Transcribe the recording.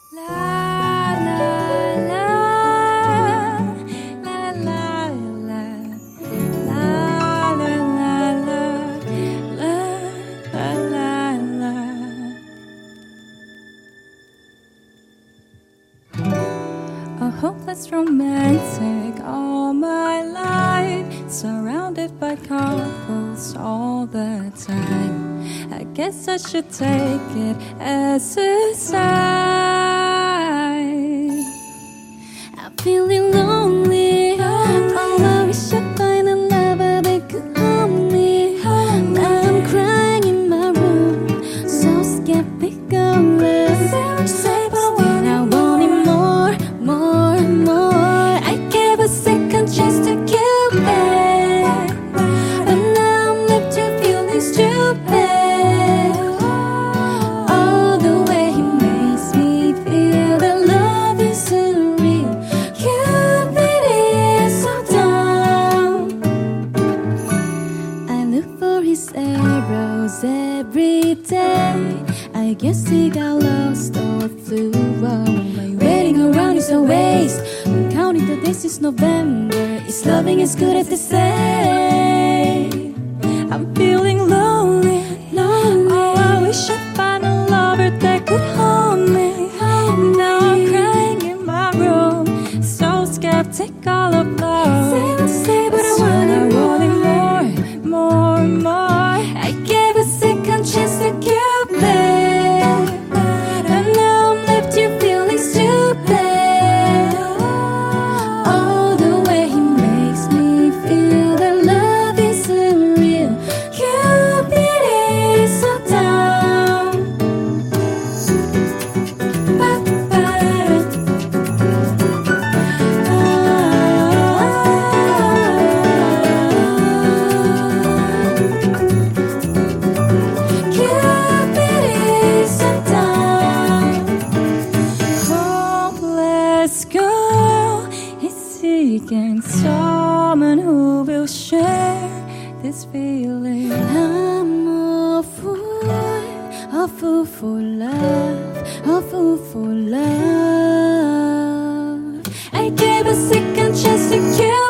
La la la la la la la la la la la. A hopeless romantic all my life, surrounded by couples all the time. I guess I should take it as a sign. I'm feeling lonely. All I wish I find a lover that could hold me. Now I'm crying in my room, so skeptical. Still I wanted more, more, more. I gave a second chance to Cupid, but now I'm left to feeling stupid. Every day, I guess he got lost or flew away. Waiting around is a waste. I'm counting the days, it's November. Is loving as good as they say? I'm feeling lonely, lonely. Oh, I wish I'd find a lover that could hold me. Now I'm crying in my room, so skeptical of love. Say, but I wanted more, more, more. I gave a second chance to Cupid, and now I'm left here feeling stupid. Oh, the way he makes me feel that love isn't real. Cupid is so down. Girl is seeking someone who will share this feeling. I'm a fool for love, a fool for love. I gave a second chance to kill.